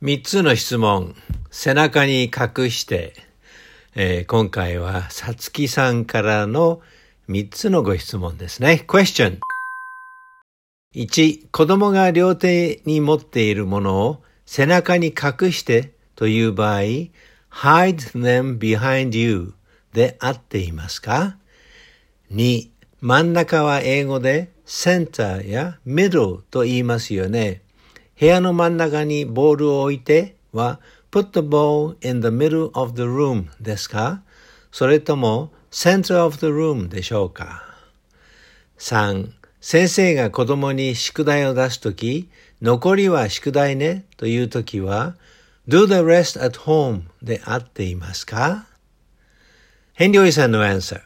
3つの質問、背中に隠して、今回はさつきさんからの3つのご質問ですね。Question 1、子供が両手に持っているものを背中に隠してという場合、hide them behind you で合っていますか？ 2、真ん中は英語で center や middle と言いますよね。部屋の真ん中にボールを置いては put the ball in the middle of the room ですか？それとも center of the room でしょうか？ 3、先生が子供に宿題を出すとき、残りは宿題ねというときは do the rest at home で合っていますか？ヘンリーおじさんのアンサー。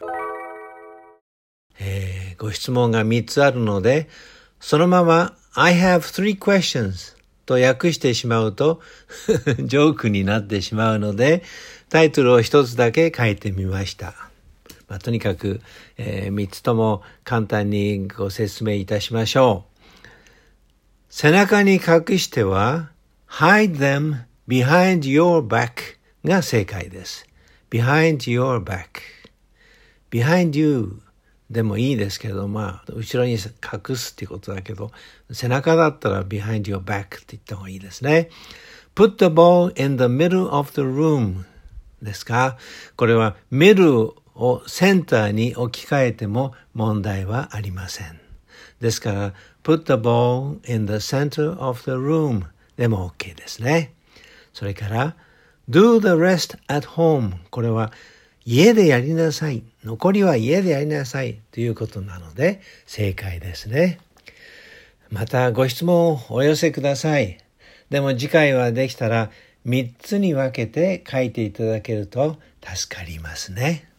ご質問が3つあるので、そのままI have 3 questions と訳してしまうとジョークになってしまうので、タイトルを一つだけ書いてみました。とにかく、3つとも簡単にご説明いたしましょう。背中に隠しては hide them behind your back が正解です。behind your back。behind youでもいいですけど、後ろに隠すっていうことだけど、背中だったら behind your back って言った方がいいですね。put the ball in the middle of the room ですか？これは middle をセンターに置き換えても問題はありません。ですから、put the ball in the center of the room でも OK ですね。それから、do the rest at home これは家でやりなさい。残りは家でやりなさいということなので正解ですね。またご質問をお寄せください。でも次回はできたら3つに分けて書いていただけると助かりますね。